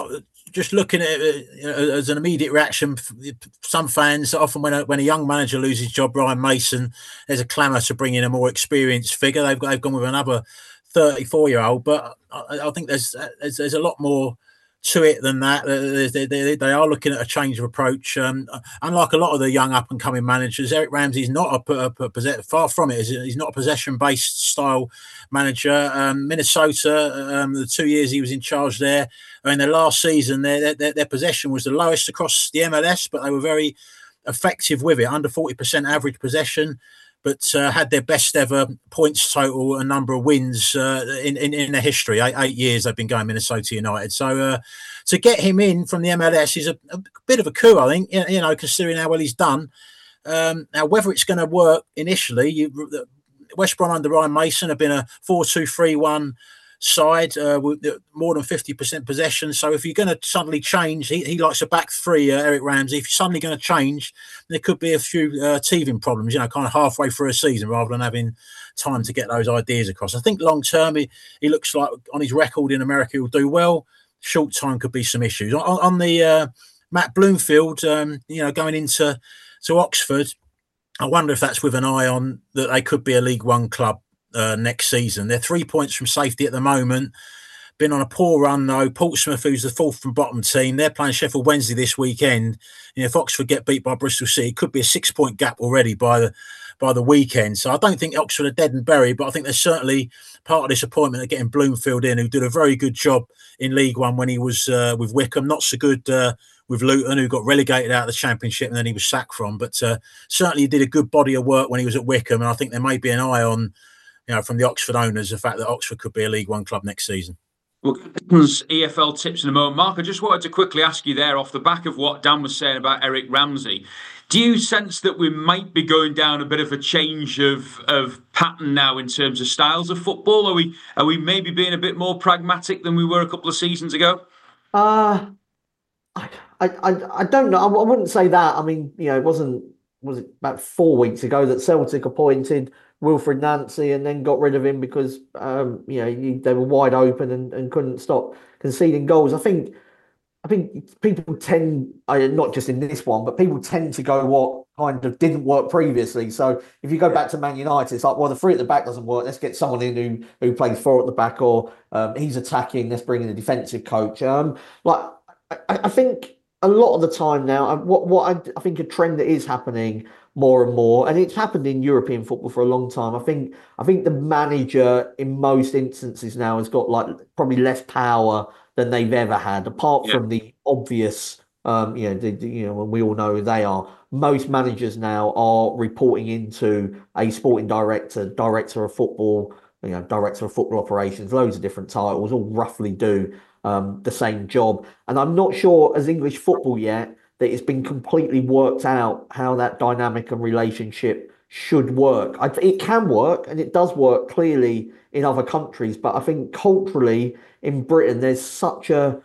just looking at it as an immediate reaction, some fans often when a young manager loses his job, Ryan Mason, there's a clamour to bring in a more experienced figure. They've gone with another 34-year-old, but I think there's a lot more to it than that. They are looking at a change of approach. Unlike a lot of the young up-and-coming managers, Eric Ramsey's not far from it. He's not a possession-based style manager. Minnesota, the 2 years he was in charge there, their last season, their possession was the lowest across the MLS, but they were very effective with it, under 40% average possession, but had their best ever points total and number of wins in their history. 8 years they've been going, Minnesota United. So to get him in from the MLS is a bit of a coup, I think, considering how well he's done. Now, whether it's going to work initially, West Brom under Ryan Mason have been a 4-2-3-1 side with more than 50% possession. So if you're going to suddenly change, he likes a back three, Eric Ramsey. If you're suddenly going to change, there could be a few teething problems, kind of halfway through a season rather than having time to get those ideas across. I think long term, he looks like on his record in America, he'll do well. Short time could be some issues. On the Matt Bloomfield, going into Oxford, I wonder if that's with an eye on that they could be a League One club next season. They're 3 points from safety at the moment. Been on a poor run though. Portsmouth, who's the fourth from bottom team, they're playing Sheffield Wednesday this weekend. If Oxford get beat by Bristol City, it could be a 6-point gap already by the weekend. So I don't think Oxford are dead and buried, but I think there's certainly part of this appointment of getting Bloomfield in, who did a very good job in League One when he was with Wycombe. Not so good with Luton, who got relegated out of the Championship and then he was sacked from. But certainly he did a good body of work when he was at Wycombe, and I think there may be an eye on, from the Oxford owners, the fact that Oxford could be a League One club next season. We'll get Dan's EFL tips in a moment. Mark, I just wanted to quickly ask you there, off the back of what Dan was saying about Eric Ramsey, do you sense that we might be going down a bit of a change of pattern now in terms of styles of football? Are we maybe being a bit more pragmatic than we were a couple of seasons ago? I don't know. I wouldn't say that. I mean, was it about 4 weeks ago that Celtic appointed Wilfred Nancy and then got rid of him because they were wide open and couldn't stop conceding goals. I think people tend, not just in this one, but people tend to go what kind of didn't work previously. So if you go back to Man United, it's like, well, the three at the back doesn't work. Let's get someone in who plays four at the back, or he's attacking. Let's bring in a defensive coach. I think a lot of the time now, what I think a trend that is happening more and more, and it's happened in European football for a long time. I think the manager in most instances now has got probably less power than they've ever had, apart from the obvious. When we all know who they are. Most managers now are reporting into a sporting director, director of football, director of football operations, loads of different titles, all roughly do the same job. And I'm not sure as English football yet that it's been completely worked out how that dynamic and relationship should work. It can work, and it does work clearly in other countries, but I think culturally in Britain there's such a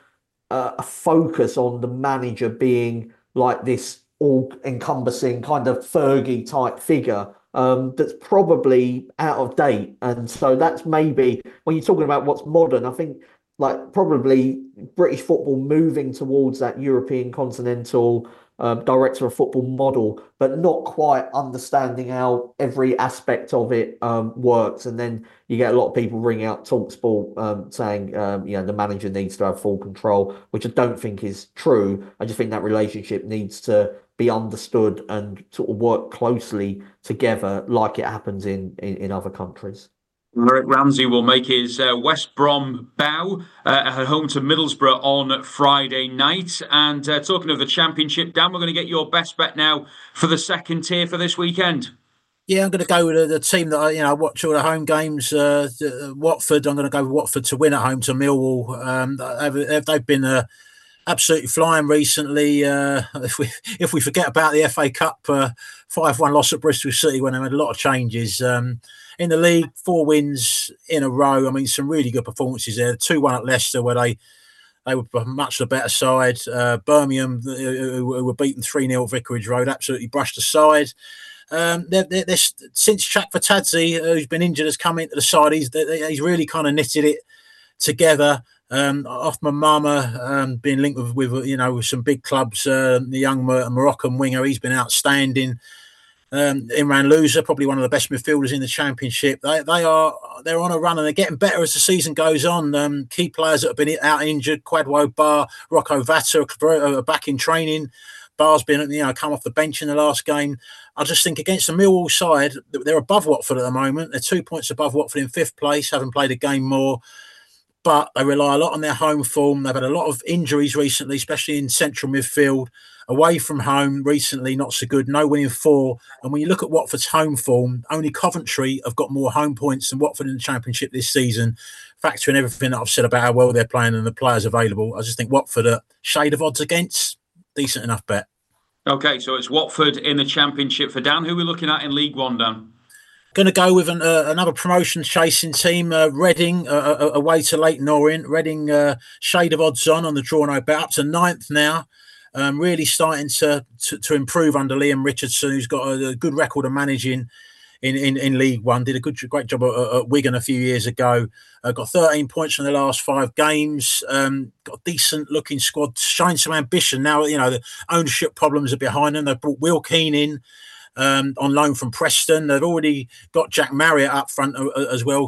focus on the manager being like this all-encompassing kind of Fergie type figure that's probably out of date. And so that's maybe, when you're talking about what's modern, I think probably British football moving towards that European continental director of football model, but not quite understanding how every aspect of it works. And then you get a lot of people ringing out TalkSport saying, the manager needs to have full control, which I don't think is true. I just think that relationship needs to be understood and sort of work closely together like it happens in other countries. Eric Ramsey will make his West Brom bow at home to Middlesbrough on Friday night. And talking of the Championship, Dan, we're going to get your best bet now for the second tier for this weekend. Yeah, I'm going to go with the team that I watch all the home games. Watford. I'm going to go with Watford to win at home to Millwall. They've been absolutely flying recently. If we forget about the FA Cup 5-1 loss at Bristol City when they made a lot of changes. In the league, 4 wins in a row. I mean, some really good performances there. 2-1 at Leicester, where they were much the better side. Birmingham, who were beaten 3-0 at Vicarage Road, absolutely brushed aside. They're since Chak Fatadze, who's been injured, has come into the side, he's really kind of knitted it together. Off my mama, being linked with with some big clubs. The young Moroccan winger, he's been outstanding. Imran Louza, probably one of the best midfielders in the Championship. They're on a run and they're getting better as the season goes on. Key players that have been out injured, Kwadwo Bar, Rocco Vata are back in training. Bar's been come off the bench in the last game. I just think against the Millwall side, they're above Watford at the moment. They're 2 points above Watford in 5th place, haven't played a game more. But they rely a lot on their home form. They've had a lot of injuries recently, especially in central midfield. Away from home recently, not so good. No winning 4. And when you look at Watford's home form, only Coventry have got more home points than Watford in the Championship this season. Factoring everything that I've said about how well they're playing and the players available, I just think Watford are shade of odds against. Decent enough bet. Okay, so it's Watford in the Championship for Dan. Who are we looking at in League One, Dan? Going to go with another promotion chasing team, Reading, away to Leyton Orient. Reading, shade of odds on the draw no bet, up to 9th now. Really starting to improve under Liam Richardson, who's got a good record of managing in League One. Did a great job at Wigan a few years ago. Got 13 points from the last 5 games. Got a decent looking squad, showing some ambition. Now, the ownership problems are behind them. They've brought Will Keane in on loan from Preston. They've already got Jack Marriott up front as well.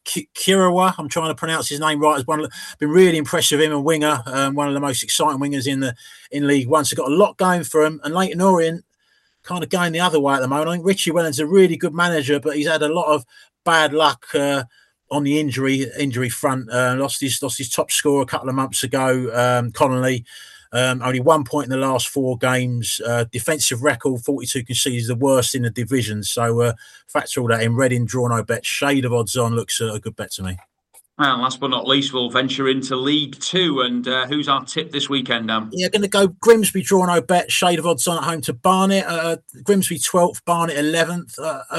Kirawa, I'm trying to pronounce his name right. Has been really impressive. Him, a winger, one of the most exciting wingers in League One. So got a lot going for him. And Leyton Orient kind of going the other way at the moment. I think Richie Wellens a really good manager, but he's had a lot of bad luck on the injury front. Lost his top scorer a couple of months ago, Connolly. Only 1 point in the last 4 games. Defensive record, 42 conceded, the worst in the division. So factor all that in. Reading, draw no bet. Shade of odds on looks a good bet to me. And last but not least, we'll venture into League Two. And who's our tip this weekend, Dan? Yeah, going to go Grimsby, draw no bet. Shade of odds on at home to Barnet. Grimsby 12th, Barnet 11th.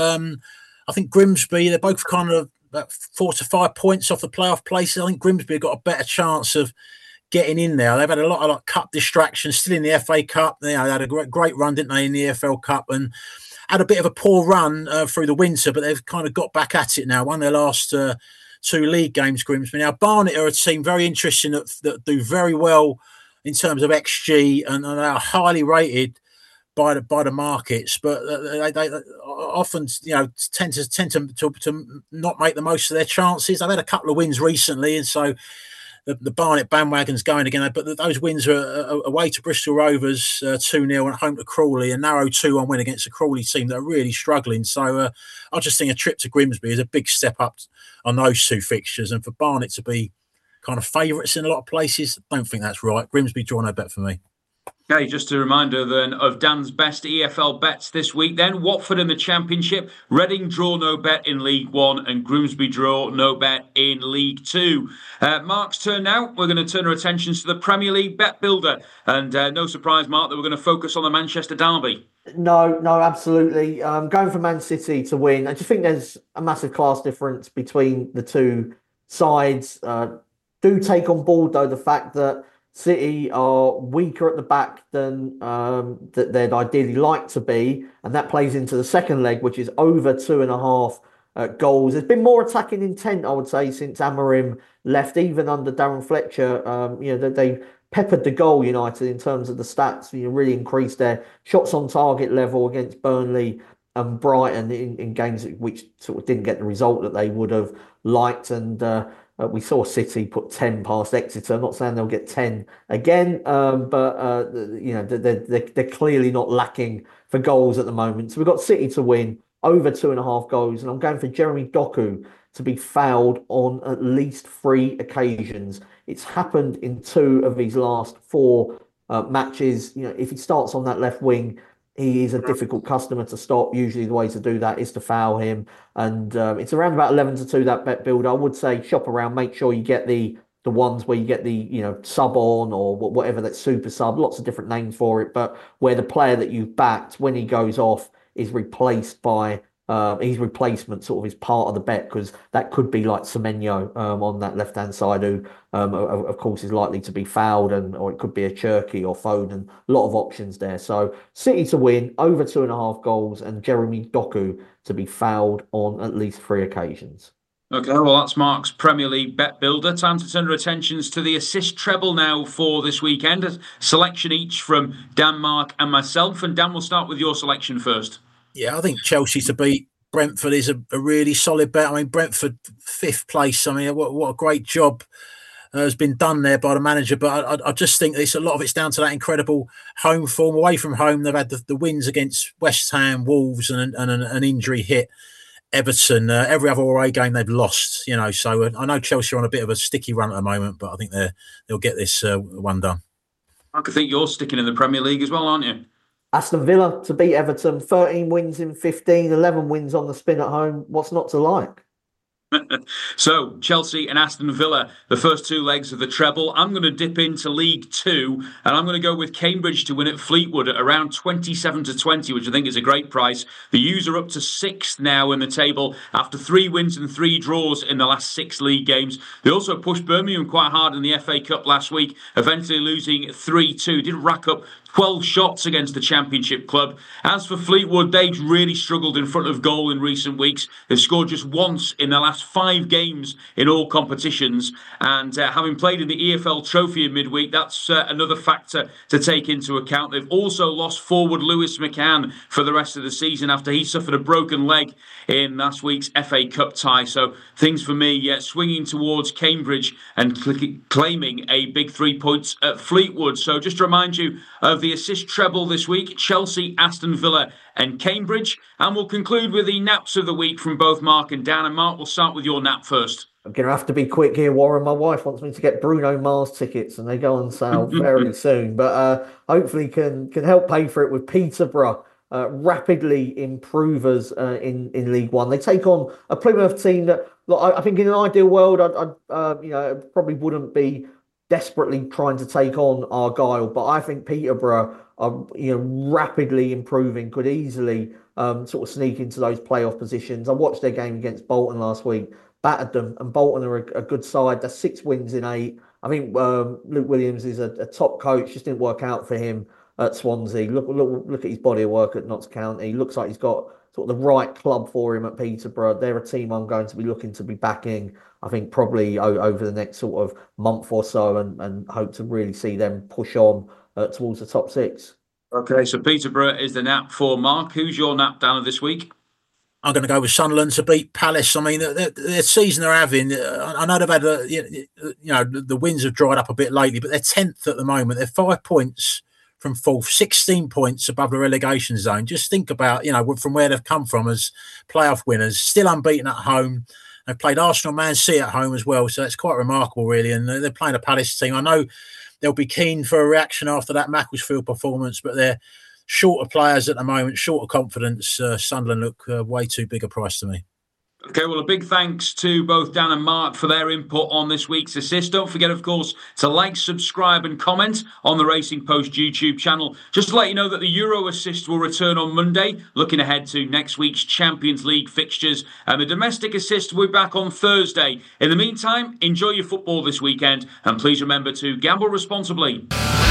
I think Grimsby, they're both kind of about 4 to 5 points off the playoff places. I think Grimsby have got a better chance of getting in there. They've had a lot of cup distractions, still in the FA Cup. They had a great run, didn't they, in the EFL Cup, and had a bit of a poor run through the winter, but they've kind of got back at it now. Won their last 2 league games, Grimsby. Now, Barnet are a team very interesting that do very well in terms of XG and they are highly rated by the markets, but they often tend to not make the most of their chances. They've had a couple of wins recently, and so the Barnet bandwagon's going again. But those wins are away to Bristol Rovers 2-0 and at home to Crawley, a narrow 2-1 win against a Crawley team that are really struggling. So I just think a trip to Grimsby is a big step up on those 2 fixtures, and for Barnet to be kind of favourites in a lot of places, I don't think that's right. Grimsby draw no bet for me. Okay, just a reminder then of Dan's best EFL bets this week then. Watford in the Championship, Reading draw no bet in League One, and Grimsby draw no bet in League Two. Mark's turn now. We're going to turn our attentions to the Premier League Bet Builder. And no surprise, Mark, that we're going to focus on the Manchester derby. No, absolutely. Going for Man City to win. I just think there's a massive class difference between the 2 sides. Do take on board, though, the fact that City are weaker at the back than that they'd ideally like to be, and that plays into the second leg, which is over 2.5 goals. There's been more attacking intent, I would say, since Amorim left, even under Darren Fletcher. They peppered the goal, United, in terms of the stats. Really increased their shots on target level against Burnley and Brighton in games which sort of didn't get the result that they would have liked, and we saw City put 10 past Exeter. I'm not saying they'll get 10 again, but they're clearly not lacking for goals at the moment. So we've got City to win over 2.5 goals, and I'm going for Jeremy Doku to be fouled on at least 3 occasions. It's happened in 2 of his last 4 matches. If he starts on that left wing, he is a difficult customer to stop. Usually the way to do that is to foul him. And it's around about 11-2, that bet builder. I would say shop around, make sure you get the ones where you get the sub on or whatever, that super sub, lots of different names for it, but where the player that you've backed, when he goes off, is replaced by his replacement sort of is part of the bet, because that could be like Semenyo on that left-hand side, who of course is likely to be fouled, or it could be a Cherki or Foden. A lot of options there. So City to win over 2.5 goals, and Jeremy Doku to be fouled on at least 3 occasions. Okay, well, that's Mark's Premier League bet builder. Time to turn our attentions to the assist treble now for this weekend. A selection each from Dan, Mark, and myself. And Dan, we'll start with your selection first. Yeah, I think Chelsea to beat Brentford is a really solid bet. I mean, Brentford 5th place. I mean, what a great job has been done there by the manager. But I just think a lot of it's down to that incredible home form. Away from home, they've had the wins against West Ham, Wolves, and an injury hit Everton. Every other away game they've lost. So I know Chelsea are on a bit of a sticky run at the moment, but I think they'll get this one done. I think you're sticking in the Premier League as well, aren't you? Aston Villa to beat Everton, 13 wins in 15, 11 wins on the spin at home. What's not to like? So, Chelsea and Aston Villa, the first two legs of the treble. I'm going to dip into League Two, and I'm going to go with Cambridge to win at Fleetwood at around 27-20, which I think is a great price. The U's are up to 6th now in the table after 3 wins and 3 draws in the last 6 league games. They also pushed Birmingham quite hard in the FA Cup last week, eventually losing 3-2. Did rack up 12 shots against the Championship club. As for Fleetwood, they've really struggled in front of goal in recent weeks. They've scored just once in their last 5 games in all competitions. And having played in the EFL Trophy in midweek, that's another factor to take into account. They've also lost forward Lewis McCann for the rest of the season after he suffered a broken leg in last week's FA Cup tie. So things for me, swinging towards Cambridge and claiming a big 3 points at Fleetwood. So just to remind you of the assist treble this week, Chelsea, Aston Villa and Cambridge. And we'll conclude with the naps of the week from both Mark and Dan. And Mark, we'll start with your nap first. I'm going to have to be quick here, Warren. My wife wants me to get Bruno Mars tickets and they go on sale very soon. But hopefully can help pay for it with Peterborough. Rapidly improvers in League One. They take on a Plymouth team that, look, I think in an ideal world, I probably wouldn't be desperately trying to take on Argyle, but I think Peterborough are rapidly improving, could easily sort of sneak into those playoff positions. I watched their game against Bolton last week, battered them, and Bolton are a good side. They're 6 wins in 8. I think Luke Williams is a top coach. Just didn't work out for him at Swansea. Look at his body of work at Notts County. Looks like he's got sort of the right club for him at Peterborough. They're a team I'm going to be looking to be backing, I think, probably over the next sort of month or so, and hope to really see them push on towards the top 6. Okay, so Peterborough is the nap for Mark. Who's your nap down of this week? I'm going to go with Sunderland to beat Palace. I mean, the season they're having, I know they've had, the wins have dried up a bit lately, but they're 10th at the moment. They're 5 points from 4th, 16 points above the relegation zone. Just think about, from where they've come from as playoff winners, still unbeaten at home. They've played Arsenal, Man City at home as well, so it's quite remarkable, really. And they're playing a Palace team. I know they'll be keen for a reaction after that Macclesfield performance, but they're shorter players at the moment, shorter confidence. Sunderland look way too big a price to me. Okay, well, a big thanks to both Dan and Mark for their input on this week's assist. Don't forget, of course, to like, subscribe and comment on the Racing Post YouTube channel. Just to let you know that the Euro assist will return on Monday, looking ahead to next week's Champions League fixtures. And the domestic assist will be back on Thursday. In the meantime, enjoy your football this weekend and please remember to gamble responsibly.